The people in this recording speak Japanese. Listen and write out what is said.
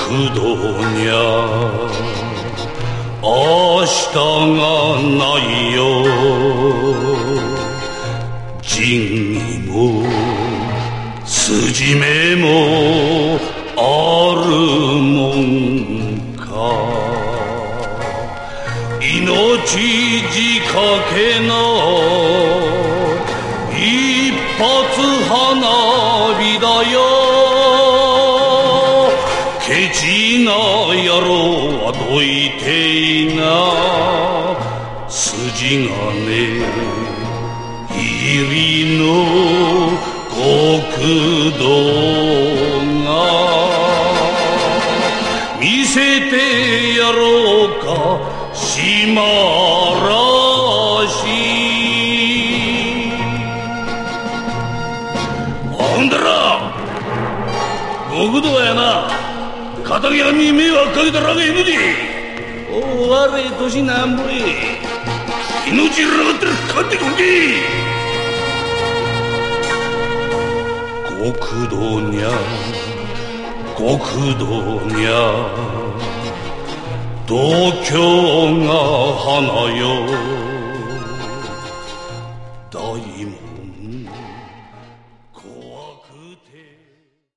道にゃ明日がないよ。仁義も筋目もあるもんか。命仕掛けな一発花火だよ。ケチな野郎はどいていな。筋金入りの極道が見せてやろうか島らし。ほんだら極道やな、仇屋に迷惑かけたらがいぬで。おお、悪い年なんぼい。命らがったらかかってこんけ。極道にゃ極道にゃ度胸が花よ。大門怖くて